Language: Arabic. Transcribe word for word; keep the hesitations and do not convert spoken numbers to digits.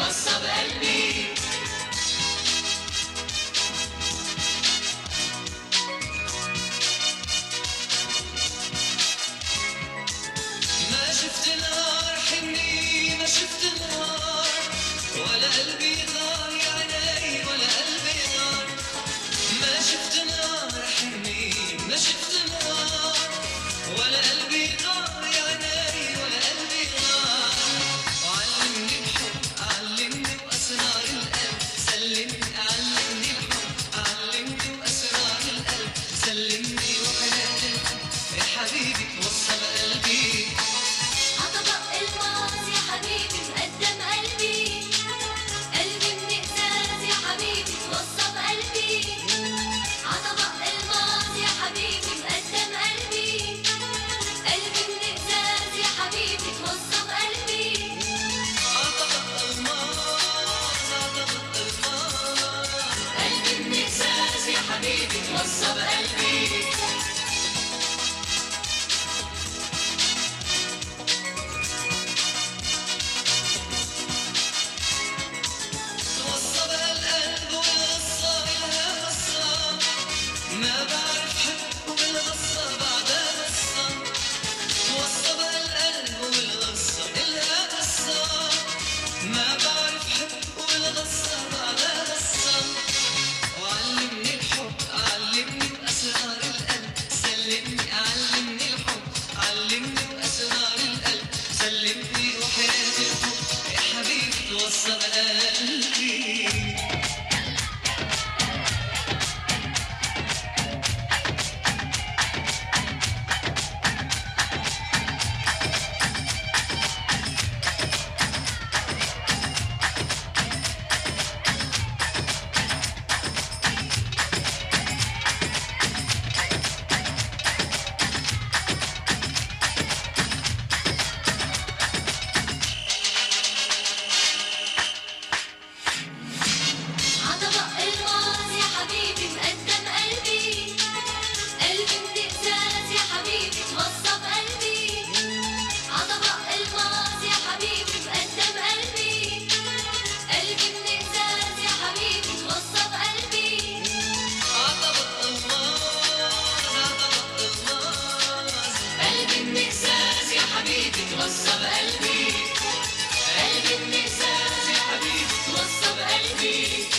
توصى بقلبي. ما شفت نار حني، ما شفت نار، ولا قلبي غار يا عيني ولا قلبي غار. ما شفت نار حني، ما شفت نار، ولا قلبي غار يا عيني ولا قلبي غار. وعلمني الحب علمني وأسرار القلب سلمني، علمني الحب علمني وأسرار القلب سلمني، وحياة الحب يا حبيبي توصى بقلبي. عطبق الماضي يا حبيبي مقدم قلبي، قلبي من إزاز يا حبيبي توصى بقلبي. عطبق الماضي يا حبيبي مقدم قلبي، قلبي من إزاز يا حبيبي توصى بقلبي. عطبق الماس عطبق الماس، قلبي من إزاز يا حبيبي توصى بقلبي. توصى بقى القلب والقصة إلها قصة، ما بعرف حب وبالقصة بعدها قصة. توصى بقى القلب والقصة إلها قصة، ما بعرف حب وبالقصة بعدها قصة. وعلمني الحب علمني وأسرار القلب سلمني، علمني الحب علمني وأسرار القلب سلمني، وحياة الحب يا حبيبي توصى بقلبي. عطبق الماضي يا حبيبي مقدم قلبي، قلبي من إزاز يا حبيبي توصى بقلبي. عطبق الماضي يا حبيبي مقدم قلبي، قلبي من إزاز يا حبيبي توصى بقلبي. عطبق الماس عطبق الماس، قلبي من إزاز يا حبيبي توصى بقلبي، قلبي من إزاز يا حبيبي توصى بقلبي.